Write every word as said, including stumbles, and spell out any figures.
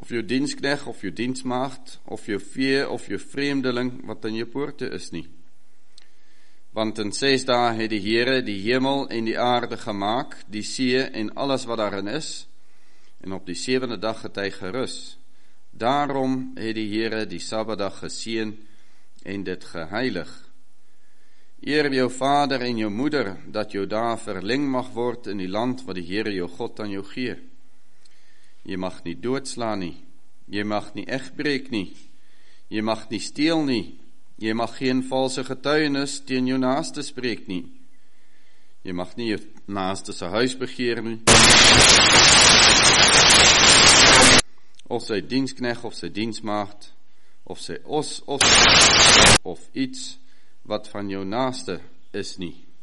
of jou dienskneg, of jou diensmaagd, of jou vee, of jou vreemdeling, wat in jou poorte is nie. Want in ses dae het die Here die hemel en die aarde gemaak, die see en alles wat daarin is, en op die sewende dag het hy gerus. Daarom het die Here die Sabbatdag geseën en dit geheilig. Eer jou vader en jou moeder, dat jou dae verleng mag word in die land wat die Here jou God aan jou gee. Jy mag nie doodslaan nie, jy mag nie egbreek nie, jy mag nie steel nie, jy mag geen valse getuienis teen jou naaste spreek nie, jy mag nie jou naaste se huis begeer nie, of sy dienskneg of sy diensmaagd, of sy os of, of iets wat van jou naaste is nie.